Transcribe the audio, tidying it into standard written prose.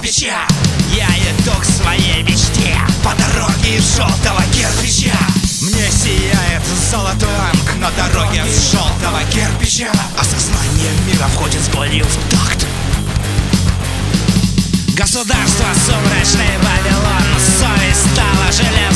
кирпича. Я иду к своей мечте по дороге из желтого кирпича. Мне сияет золотой ранг на дороге из желтого кирпича. Осознание мира входит с болью в такт. Государство, сумрачный Вавилон, совесть стала железной.